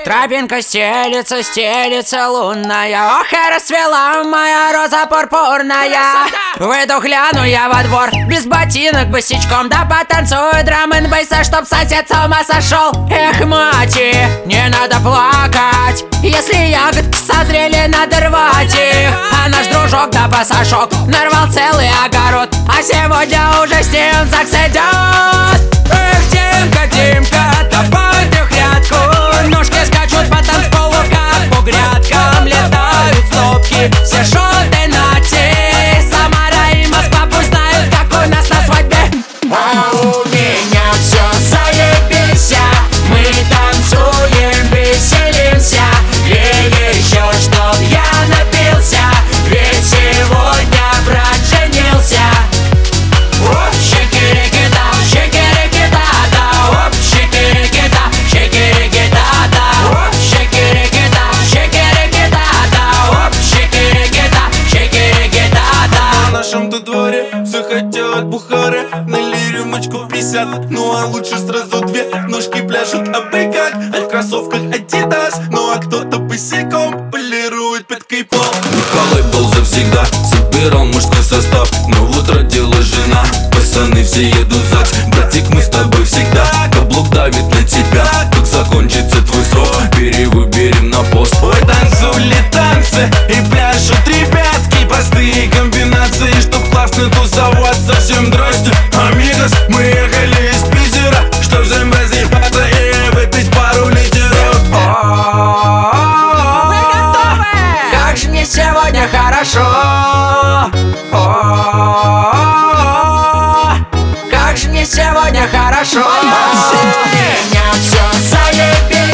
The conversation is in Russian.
Тропинка стелится, стелится лунная. Ох, и расцвела моя роза пурпурная. Выйду, гляну я во двор, без ботинок, босичком. Да потанцую драм-н-бейса, чтоб сосед с ума сошел. Эх, мати, не надо плакать, если ягодки созрели, надо рвать их. А наш дружок да пасашок нарвал целый огород, а сегодня уже с ним ЗАГС идет. Эх, Тимка, Тимка, топай ты в грядку. Ножки скачут по танцполу, как по грядкам. Летают снопки, все шоты нати. Самара и Москва пусть знают, как у нас на свадьбе. А у меня все заебись, мы танцуем, веселимся. И еще чтоб я напился, ведь сегодня брат женился. Оп, шики-рики-да, шики-рики-да-да. Оп, шики-рики-да, шики-рики-да-да. Оп, шики-рики-да, шики-рики-да-да. Оп, шики-рики-да, шики-рики-да-да. В нашем-то дворе все хотят бухары. Налей рюмочку 50, ну а лучше сразу две. Ножки пляшут абы-как, а в кроссовках Adidas. Ну а кто-то босиком полирует пяткой пол. Михалай был завсегда, собирал мужской состав. Но вот родилась жена, пацаны все едут в ЗАГС. Братик, мы с тобой всегда, каблук давит на тебя. Как закончится твой срок, перевыберем на пост. Ой, танцули танцы и пляшут ребятки. Простые комбинации, чтоб классно тусоваться. Всем здрасте, амигос. Мы ехали из Питера, чтоб всем разъебаться и выпить пару литеров. Как же мне сегодня хорошо. Как же мне сегодня хорошо. У меня все заебись.